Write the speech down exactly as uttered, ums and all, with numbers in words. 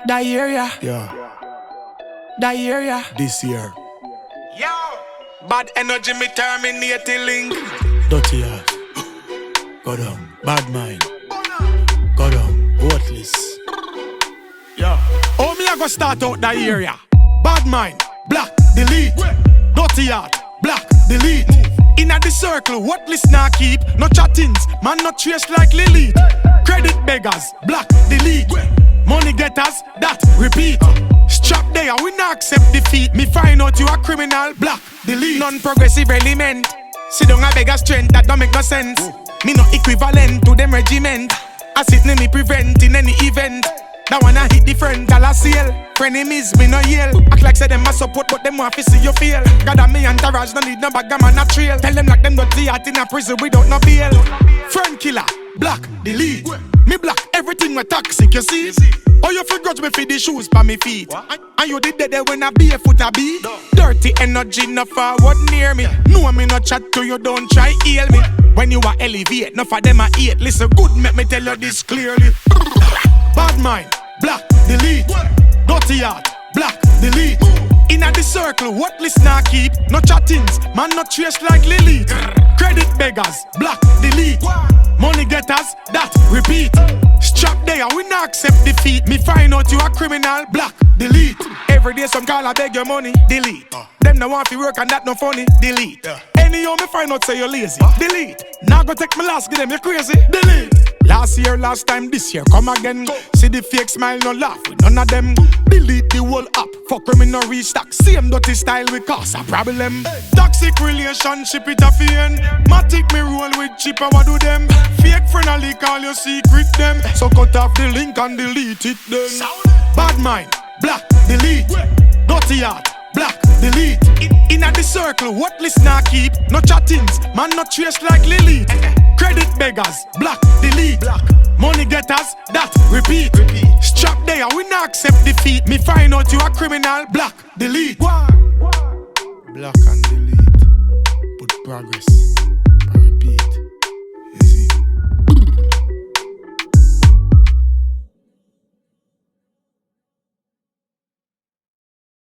That area, Yeah, that area. this year. Yo, bad energy me terminating link. Dirty heart. Go down. Bad mind. Go down. Worthless. Yeah. Oh, me I go start out that area. Bad mind, black, delete. Dirty heart, black, delete. Inna the circle, what listener keep? No chattings, man not trace like Lily. Credit beggars, black, delete. Money getters, that repeat. Strap there, we not accept defeat. Me find out you a criminal, black, delete. Non-progressive element. Sit down a beggar strength, that don't make no sense. Me no equivalent to them regiment. I sit in me prevent in any event. That one I hit different, all I seal. Frenemies, me no yell. Act like say them a support, but them want to see you fail. God and me entourage, no need no bag of man a trail. Tell them like them got the heart in a prison without no bail. Friend killer, black, delete. Me black, everything was toxic, you see. Oh, you feel grudge me for the shoes by me feet. And you did that there when I barefoot I be. Dirty energy, no forward near me. No, me no chat to you, don't try heal me. When you are elevate, no for them I hate. Listen good, make me tell you this clearly. Bad mind, black, delete. Dirty heart, black, delete. Inna the circle, what listener keep? No chattings, man not trace like Lily. Credit beggars, black, delete. Money getters, that repeat. Strap there, we not accept defeat. Me find out you a criminal, black, delete. Every day some call I beg your money, delete. Them no want fi work and that no funny, delete. Anyhow me find out say you lazy, delete. Now go take my last, give them you crazy, delete. Last year, last time, this year, come again. See the fake smile, no laugh with none of them. Delete the whole app, fuck with me no restock. Same dirty style we cause a problem. Toxic relationship it a fiend. Matic me roll with cheap, what do them? Fake friend a leak all your secret them. So cut off the link and delete it then. Bad mind, black, delete. Dirty heart, black, delete. Inna the circle, what listener keep? No chattings, man not trace like Lily. Credit beggars, black, delete. Money getters, that repeat. Strap there, we not accept defeat. Me find out you a criminal, black, delete. Black and delete. Put progress.